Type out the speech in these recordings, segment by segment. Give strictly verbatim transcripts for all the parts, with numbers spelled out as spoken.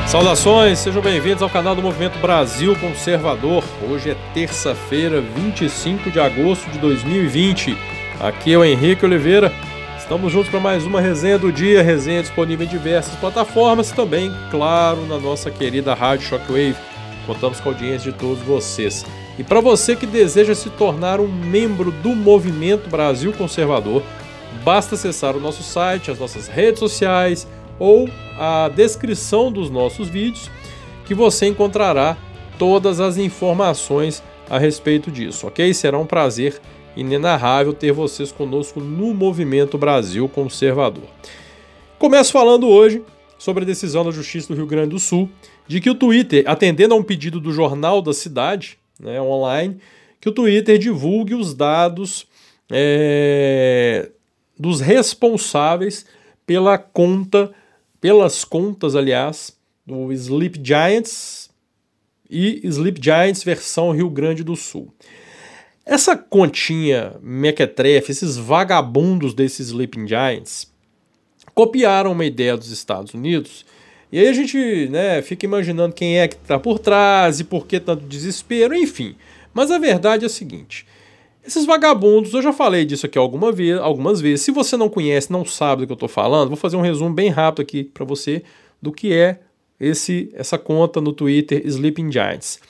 Saudações, sejam bem-vindos ao canal do Movimento Brasil Conservador. Hoje é terça-feira, vinte e cinco de agosto de dois mil e vinte. Aqui é o Henrique Oliveira. Estamos juntos para mais uma resenha do dia, resenha disponível em diversas plataformas, também, claro, na nossa querida Rádio Shockwave. Contamos com a audiência de todos vocês. E para você que deseja se tornar um membro do Movimento Brasil Conservador, basta acessar o nosso site, as nossas redes sociais ou a descrição dos nossos vídeos, que você encontrará todas as informações a respeito disso, ok? Será um prazer inenarrável ter vocês conosco no Movimento Brasil Conservador. Começo falando hoje sobre a decisão da Justiça do Rio Grande do Sul de que o Twitter, atendendo a um pedido do Jornal da Cidade, né, online, que o Twitter divulgue os dados é, dos responsáveis pela conta, pelas contas, aliás, do Sleep Giants e Sleep Giants versão Rio Grande do Sul. Essa continha mequetrefe, esses vagabundos desses Sleeping Giants, copiaram uma ideia dos Estados Unidos, e aí a gente, né, fica imaginando quem é que está por trás e por que tanto desespero, enfim. Mas a verdade é a seguinte: esses vagabundos, eu já falei disso aqui alguma vez, algumas vezes, se você não conhece, não sabe do que eu estou falando, vou fazer um resumo bem rápido aqui para você do que é esse, essa conta no Twitter Sleeping Giants.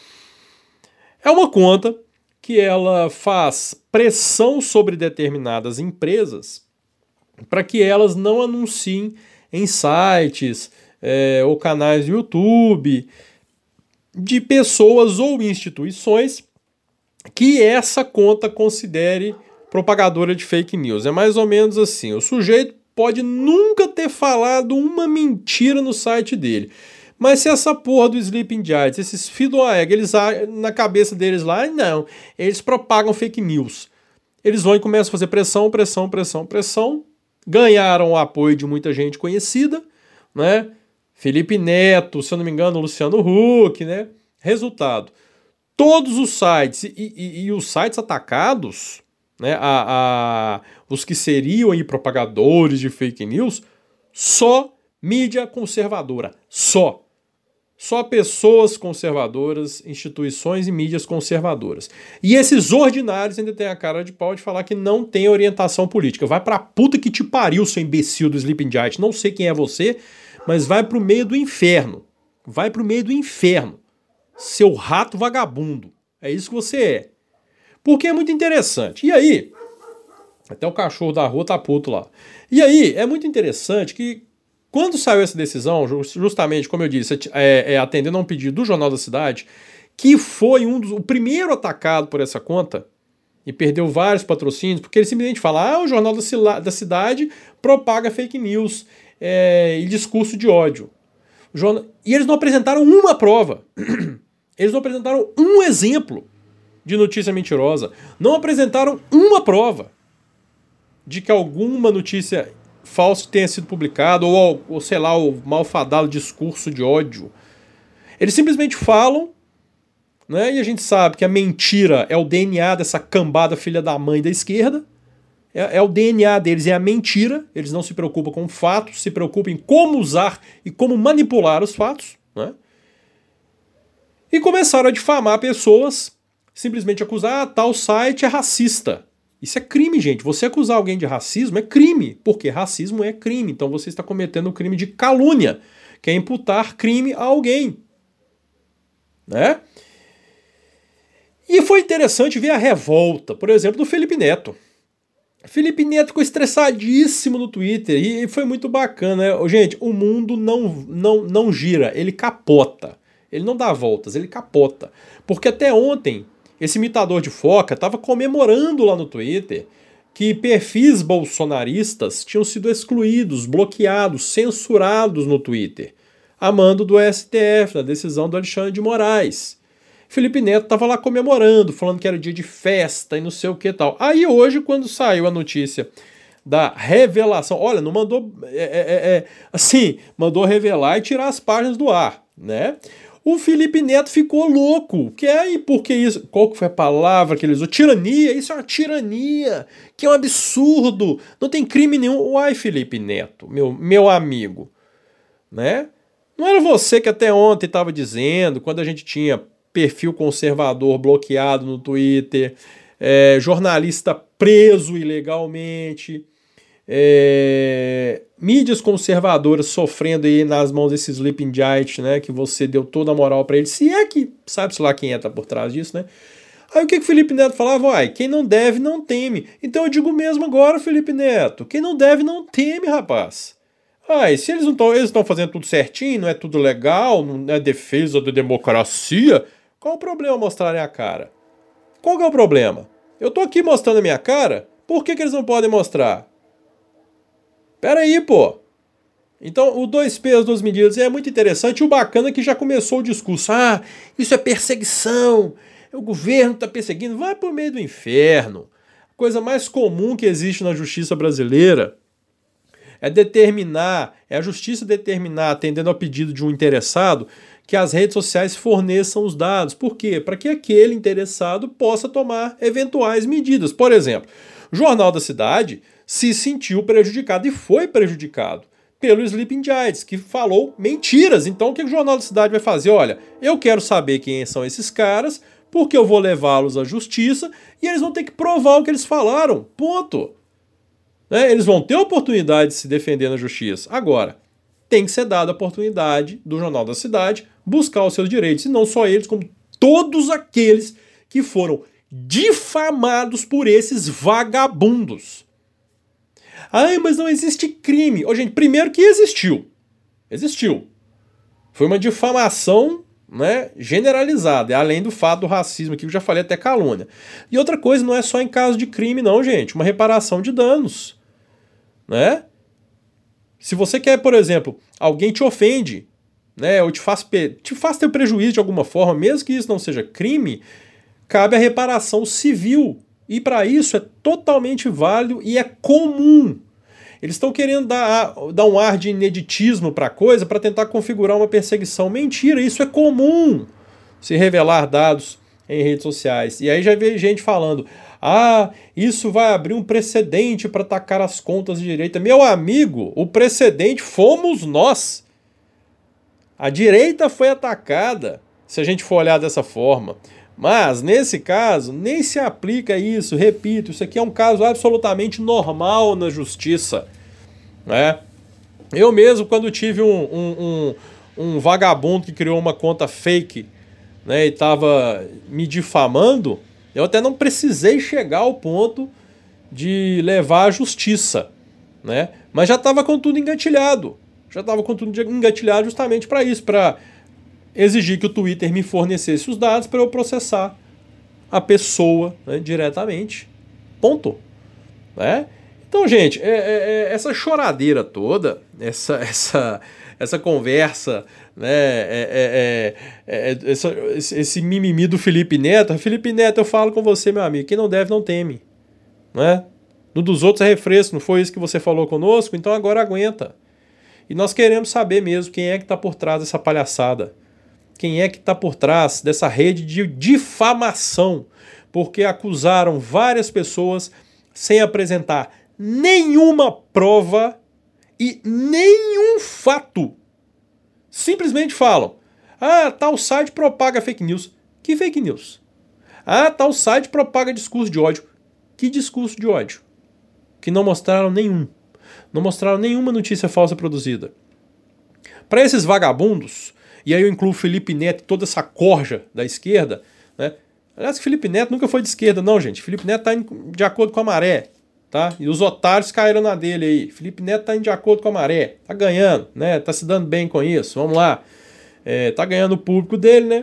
É uma conta que ela faz pressão sobre determinadas empresas para que elas não anunciem em sites é, ou canais do YouTube de pessoas ou instituições que essa conta considere propagadora de fake news. É mais ou menos assim: o sujeito pode nunca ter falado uma mentira no site dele, mas se essa porra do Sleeping Giants, esses filhos do egg, eles na cabeça deles lá, não, eles propagam fake news. Eles vão e começam a fazer pressão, pressão, pressão, pressão. Ganharam o apoio de muita gente conhecida, né? Felipe Neto, se eu não me engano, Luciano Huck, né? Resultado: todos os sites e, e, e os sites atacados, né? A, a, os que seriam aí propagadores de fake news, só mídia conservadora, só. Só pessoas conservadoras, instituições e mídias conservadoras. E esses ordinários ainda têm a cara de pau de falar que não tem orientação política. Vai pra puta que te pariu, seu imbecil do Sleeping Giant. Não sei quem é você, mas vai pro meio do inferno. Vai pro meio do inferno. Seu rato vagabundo. É isso que você é. Porque é muito interessante. E aí, até o cachorro da rua tá puto lá. E aí, é muito interessante que quando saiu essa decisão, justamente, como eu disse, é, é, atendendo a um pedido do Jornal da Cidade, que foi um dos, o primeiro atacado por essa conta, e perdeu vários patrocínios, porque ele simplesmente fala: ah, o Jornal da, da Cidade propaga fake news é, e discurso de ódio. Jornal, e eles não apresentaram uma prova. Eles não apresentaram um exemplo de notícia mentirosa. Não apresentaram uma prova de que alguma notícia falso tenha sido publicado, ou, ou sei lá, o malfadado discurso de ódio. Eles simplesmente falam, né, e a gente sabe que a mentira é o D N A dessa cambada filha da mãe da esquerda, é, é o D N A deles, é a mentira. Eles não se preocupam com fatos, se preocupam em como usar e como manipular os fatos, né? E começaram a difamar pessoas, simplesmente acusar: ah, tal site é racista. Isso é crime, gente. Você acusar alguém de racismo é crime, porque racismo é crime. Então você está cometendo o crime de calúnia, que é imputar crime a alguém, né? E foi interessante ver a revolta, por exemplo, do Felipe Neto. Felipe Neto ficou estressadíssimo no Twitter e foi muito bacana, né? Gente, o mundo não, não, não gira, ele capota. Ele não dá voltas, ele capota. Porque até ontem esse imitador de foca estava comemorando lá no Twitter que perfis bolsonaristas tinham sido excluídos, bloqueados, censurados no Twitter, a mando do S T F, na decisão do Alexandre de Moraes. Felipe Neto estava lá comemorando, falando que era dia de festa e não sei o que tal. Aí hoje, quando saiu a notícia da revelação, olha, não mandou, é, é, é, assim, mandou revelar e tirar as páginas do ar, né? O Felipe Neto ficou louco. Que é, e por que isso? Qual que foi a palavra que ele usou? Tirania. Isso é uma tirania. Que é um absurdo. Não tem crime nenhum. Uai, Felipe Neto, meu, meu amigo. Né? Não era você que até ontem estava dizendo, quando a gente tinha perfil conservador bloqueado no Twitter, é, jornalista preso ilegalmente, é, mídias conservadoras sofrendo aí nas mãos desse Sleeping Giant, né, que você deu toda a moral para ele, se é que sabe-se lá quem é tá por trás disso, né? Aí o que que o Felipe Neto falava? Uai, quem não deve não teme. Então eu digo mesmo agora, Felipe Neto, quem não deve não teme, rapaz. Ah, e se eles não estão eles estão fazendo tudo certinho, não é tudo legal, não é defesa da democracia, qual o problema mostrarem a cara? Qual que é o problema? Eu tô aqui mostrando a minha cara, por que que eles não podem mostrar? Pera aí, pô. Então, o dois pesos, duas medidas é muito interessante. E o bacana é que já começou o discurso. Ah, isso é perseguição. O governo está perseguindo. Vai pro meio do inferno. A coisa mais comum que existe na justiça brasileira é determinar, é a justiça determinar, atendendo ao pedido de um interessado, que as redes sociais forneçam os dados. Por quê? Para que aquele interessado possa tomar eventuais medidas. Por exemplo, o Jornal da Cidade se sentiu prejudicado e foi prejudicado pelo Sleeping Giants, que falou mentiras. Então o que o Jornal da Cidade vai fazer? Olha, eu quero saber quem são esses caras, porque eu vou levá-los à justiça e eles vão ter que provar o que eles falaram. Ponto. Né? Eles vão ter a oportunidade de se defender na justiça. Agora, tem que ser dada a oportunidade do Jornal da Cidade buscar os seus direitos, e não só eles, como todos aqueles que foram difamados por esses vagabundos. Ai, mas não existe crime. Ô, gente, primeiro que existiu. Existiu. Foi uma difamação, né, generalizada, além do fato do racismo, que eu já falei, até calúnia. E outra coisa, não é só em caso de crime, não, gente. Uma reparação de danos. Né? Se você quer, por exemplo, alguém te ofende, né, ou te faz, te faz ter prejuízo de alguma forma, mesmo que isso não seja crime, cabe a reparação civil. E para isso é totalmente válido e é comum. Eles estão querendo dar, dar um ar de ineditismo para a coisa para tentar configurar uma perseguição. Mentira, isso é comum. Se revelar dados em redes sociais. E aí já veio gente falando, ah, isso vai abrir um precedente para atacar as contas de direita. Meu amigo, o precedente fomos nós. A direita foi atacada, se a gente for olhar dessa forma. Mas, nesse caso, nem se aplica isso. Repito, isso aqui é um caso absolutamente normal na justiça. Né? Eu mesmo, quando tive um, um, um, um vagabundo que criou uma conta fake, né, e estava me difamando, eu até não precisei chegar ao ponto de levar à justiça. Né? Mas já estava com tudo engatilhado. Já estava com tudo engatilhado justamente para isso, para exigir que o Twitter me fornecesse os dados para eu processar a pessoa, né, diretamente. Ponto. Né? Então, gente, é, é, essa choradeira toda, essa, essa, essa conversa, né, é, é, é, é, essa, esse mimimi do Felipe Neto. Felipe Neto, eu falo com você, meu amigo, quem não deve não teme. Né? No dos outros é refresco, não foi isso que você falou conosco? Então agora aguenta. E nós queremos saber mesmo quem é que está por trás dessa palhaçada. Quem é que está por trás dessa rede de difamação, porque acusaram várias pessoas sem apresentar nenhuma prova e nenhum fato. Simplesmente falam, ah, tal site propaga fake news. Que fake news? Ah, tal site propaga discurso de ódio. Que discurso de ódio? Que não mostraram nenhum. Não mostraram nenhuma notícia falsa produzida. Para esses vagabundos, e aí eu incluo o Felipe Neto e toda essa corja da esquerda, né? Aliás, Felipe Neto nunca foi de esquerda, não, gente. Felipe Neto tá indo de acordo com a maré, tá? E os otários caíram na dele aí. Felipe Neto tá indo de acordo com a maré. Tá ganhando, né? Tá se dando bem com isso. Vamos lá. É, tá ganhando o público dele, né?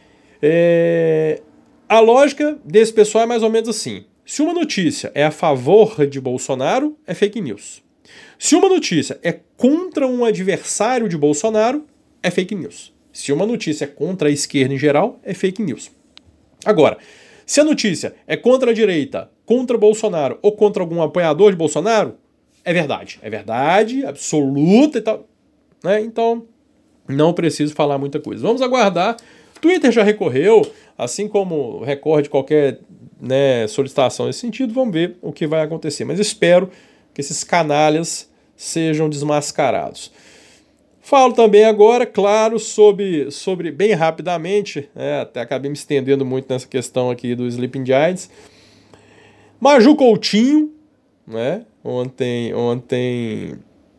É... A lógica desse pessoal é mais ou menos assim. Se uma notícia é a favor de Bolsonaro, é fake news. Se uma notícia é contra um adversário de Bolsonaro, é fake news. Se uma notícia é contra a esquerda em geral, é fake news. Agora, se a notícia é contra a direita, contra Bolsonaro ou contra algum apoiador de Bolsonaro, é verdade. É verdade, absoluta e tal. Né? Então, não preciso falar muita coisa. Vamos aguardar. Twitter já recorreu, assim como recorre de qualquer, né, solicitação nesse sentido. Vamos ver o que vai acontecer. Mas espero que esses canalhas sejam desmascarados. Falo também agora, claro, sobre, sobre bem rapidamente, né, até acabei me estendendo muito nessa questão aqui do Sleeping Giants. Maju Coutinho, né, ontem, ontem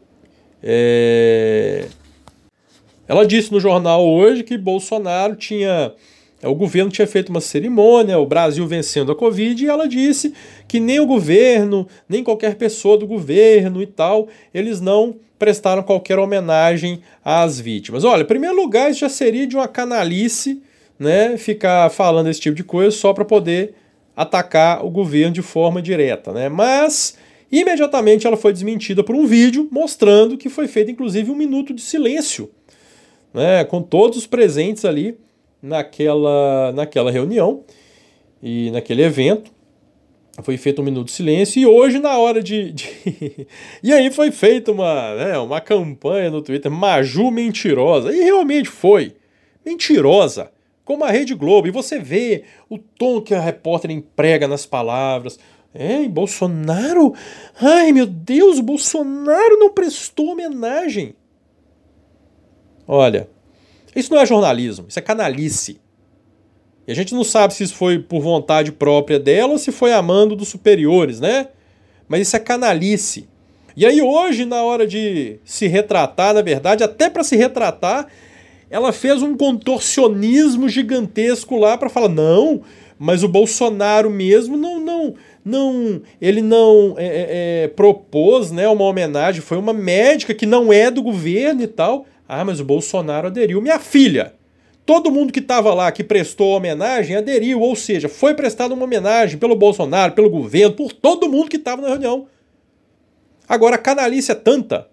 é, ela disse no jornal hoje que Bolsonaro tinha, o governo tinha feito uma cerimônia, o Brasil vencendo a Covid, e ela disse que nem o governo, nem qualquer pessoa do governo e tal, eles não prestaram qualquer homenagem às vítimas. Olha, em primeiro lugar, isso já seria de uma canalice, né, ficar falando esse tipo de coisa só para poder atacar o governo de forma direta, né? Mas imediatamente ela foi desmentida por um vídeo mostrando que foi feito inclusive um minuto de silêncio, né, com todos os presentes ali naquela, naquela reunião e naquele evento. Foi feito um minuto de silêncio e hoje na hora de... de... e aí foi feita uma, né, uma campanha no Twitter, Maju mentirosa, e realmente foi mentirosa, como a Rede Globo, e você vê o tom que a repórter emprega nas palavras. É, Bolsonaro? Ai meu Deus, o Bolsonaro não prestou homenagem. Olha, isso não é jornalismo, isso é canalice. E a gente não sabe se isso foi por vontade própria dela ou se foi a mando dos superiores, né? Mas isso é canalice. E aí hoje, na hora de se retratar, na verdade, até para se retratar, ela fez um contorcionismo gigantesco lá para falar, não, mas o Bolsonaro mesmo não, não, não, ele não é, é, é, propôs, né, uma homenagem, foi uma médica que não é do governo e tal. Ah, mas o Bolsonaro aderiu. Minha filha, todo mundo que estava lá, que prestou homenagem, aderiu, ou seja, foi prestada uma homenagem pelo Bolsonaro, pelo governo, por todo mundo que estava na reunião. Agora, a canalice é tanta,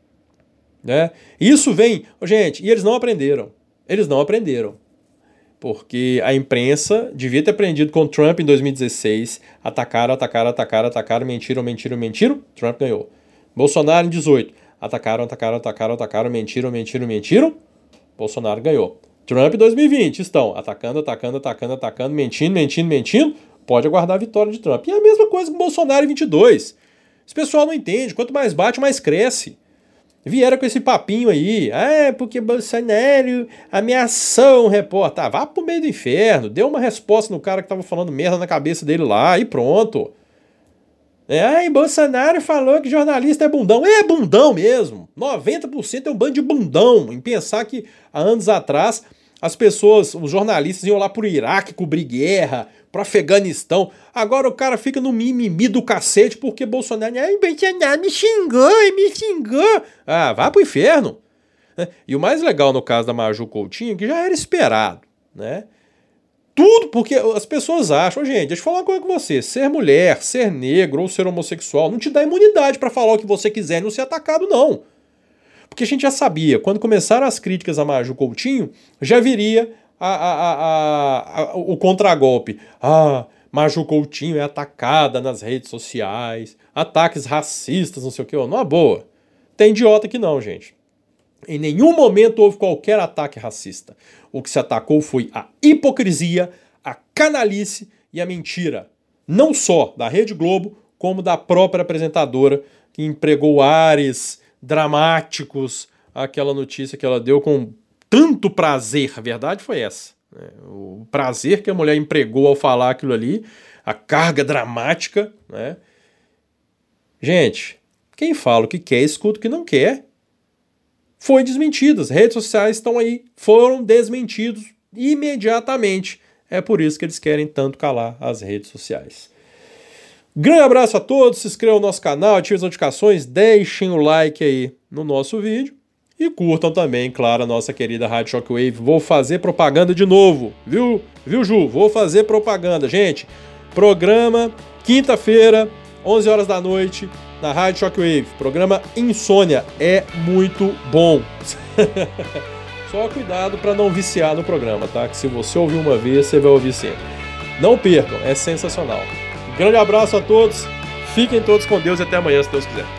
né? Isso vem... Gente, e eles não aprenderam. Eles não aprenderam. Porque a imprensa devia ter aprendido com Trump em dois mil e dezesseis. Atacaram, atacaram, atacaram, atacaram, mentiram, mentiram, mentiram. Trump ganhou. Bolsonaro em dezoito. Atacaram, atacaram, atacaram, atacaram, mentiram, mentiram, mentiram. Bolsonaro ganhou. Trump em dois mil e vinte estão atacando, atacando, atacando, atacando, mentindo, mentindo, mentindo. Pode aguardar a vitória de Trump. E é a mesma coisa com Bolsonaro em vinte e dois. Esse pessoal não entende. Quanto mais bate, mais cresce. Vieram com esse papinho aí. Ah, porque Bolsonaro ameaçou um repórter. Ah, vá pro meio do inferno. Deu uma resposta no cara que tava falando merda na cabeça dele lá e pronto. É, ai, Bolsonaro falou que jornalista é bundão. É bundão mesmo. noventa por cento é um bando de bundão. Em pensar que há anos atrás as pessoas, os jornalistas iam lá pro Iraque cobrir guerra, pro Afeganistão. Agora o cara fica no mimimi do cacete porque Bolsonaro, ai, Bolsonaro me xingou, me xingou. Ah, vá pro inferno. E o mais legal no caso da Maju Coutinho, que já era esperado, né? Tudo porque as pessoas acham, gente, deixa eu falar uma coisa com você, ser mulher, ser negro ou ser homossexual não te dá imunidade para falar o que você quiser e não ser atacado, não. Porque a gente já sabia, quando começaram as críticas a Maju Coutinho, já viria a, a, a, a, o contragolpe. Ah, Maju Coutinho é atacada nas redes sociais, ataques racistas, não sei o que, numa boa. Tem idiota que não, gente. Em nenhum momento houve qualquer ataque racista. O que se atacou foi a hipocrisia, a canalice e a mentira. Não só da Rede Globo, como da própria apresentadora, que empregou ares dramáticos àquela notícia que ela deu com tanto prazer. A verdade foi essa. Né? O prazer que a mulher empregou ao falar aquilo ali, a carga dramática. Né? Gente, quem fala o que quer, escuta o que não quer. Foi desmentido. As redes sociais estão aí, foram desmentidos imediatamente. É por isso que eles querem tanto calar as redes sociais. Grande abraço a todos, se inscrevam no nosso canal, ativem as notificações, deixem o like aí no nosso vídeo e curtam também, claro, a nossa querida Rádio Shockwave. Vou fazer propaganda de novo, viu? Viu, Ju? Vou fazer propaganda. Gente, programa quinta-feira, onze horas da noite, na Rádio Shockwave. Programa Insônia é muito bom. Só cuidado para não viciar no programa, tá? Que se você ouvir uma vez, você vai ouvir sempre. Não percam, é sensacional. Grande abraço a todos, fiquem todos com Deus e até amanhã, se Deus quiser.